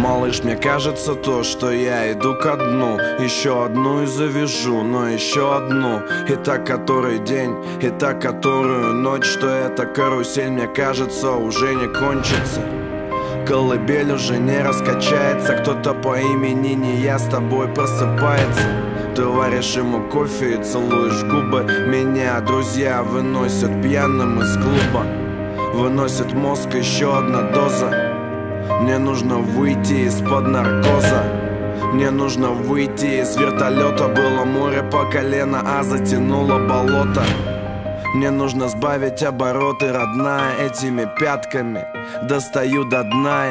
Малыш, мне кажется то, что я иду ко дну. Еще одну и завяжу, но еще одну. И так который день, и так которую ночь. Что эта карусель, мне кажется, уже не кончится. Колыбель уже не раскачается. Кто-то по имени не я с тобой просыпается. Ты варишь ему кофе и целуешь губы. Меня друзья выносят пьяным из клуба. Выносит мозг еще одна доза. Мне нужно выйти из-под наркоза. Мне нужно выйти из вертолета. Было море по колено, а затянуло болото. Мне нужно сбавить обороты, родная. Этими пятками достаю до дна.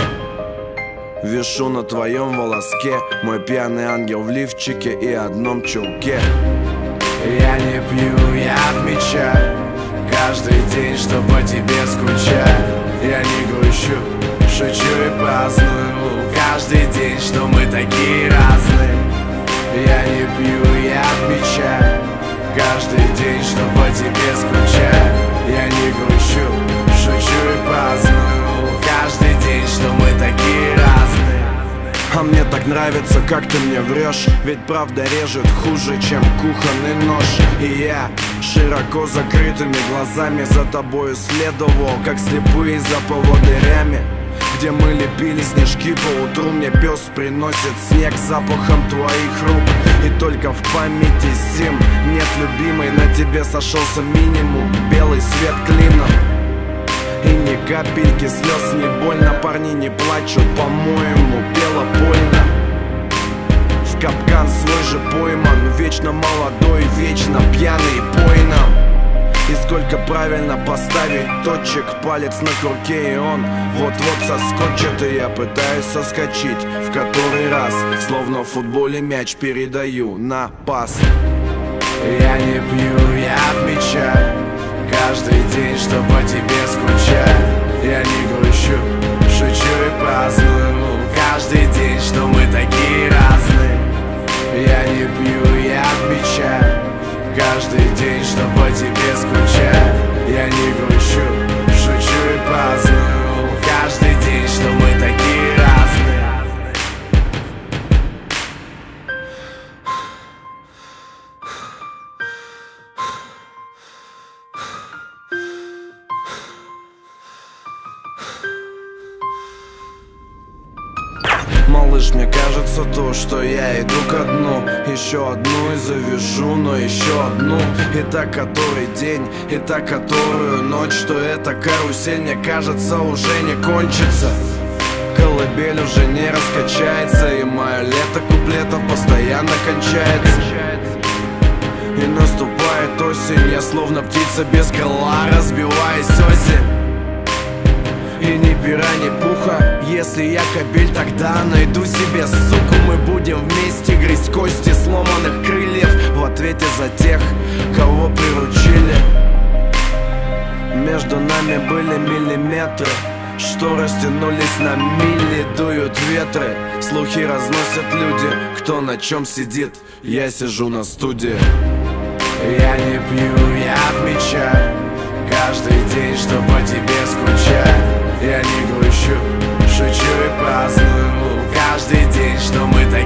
Вишу на твоем волоске. Мой пьяный ангел в лифчике и одном чулке. Я не пью, я отмечаю каждый день, что по тебе скучаю. Я не грущу, шучу и праздную каждый день, что мы такие разные. Я не пью, я отмечаю каждый день, что по тебе скучаю. Я не грущу, шучу и праздную каждый день, что мы такие разные. А мне так нравится, как ты мне врешь. Ведь правда режет хуже, чем кухонный нож. И я широко закрытыми глазами за тобою следовал, как слепые за поводырями. Где мы лепили снежки по утру, мне пес приносит снег запахом твоих рук. И только в памяти зим нет любимой, на тебе сошелся минимум, белый свет клином. И ни капельки слез, не больно, парни не плачут, по-моему, бело больно. В капкан свой же пойман, вечно молодой, вечно пьяный пойном. И сколько правильно поставить точек, палец на курке, и он вот-вот соскочит. И я пытаюсь соскочить в который раз, словно в футболе мяч передаю на пас. Я не пью, я отмечаю каждый день, что по тебе скучаю. Я не грущу, шучу и праздную каждый день, что мы такие разные. Я не пью, я отмечаю каждый день, что по тебе скучаю. Я не грущу, шучу и праздную каждый день, что мы такие разные. Малыш, мне кажется то, что я иду ко дну. Еще одну и завяжу, но еще одну. И так который день, и так которую ночь. Что эта карусель, мне кажется, уже не кончится. Колыбель уже не раскачается. И мое лето куплетов постоянно кончается. И наступает осень, я словно птица без крыла, разбиваясь осень. И ни пера, ни пуха. Если я кобель, тогда найду себе суку. Мы будем вместе грызть кости сломанных крыльев в ответе за тех, кого приручили. Между нами были миллиметры, что растянулись на мили. Дуют ветры, слухи разносят люди. Кто на чем сидит, я сижу на студии. Я не пью, я отмечаю каждый день, что по тебе скучаю. Я не грущу, шучу и праздную каждый день, что мы такие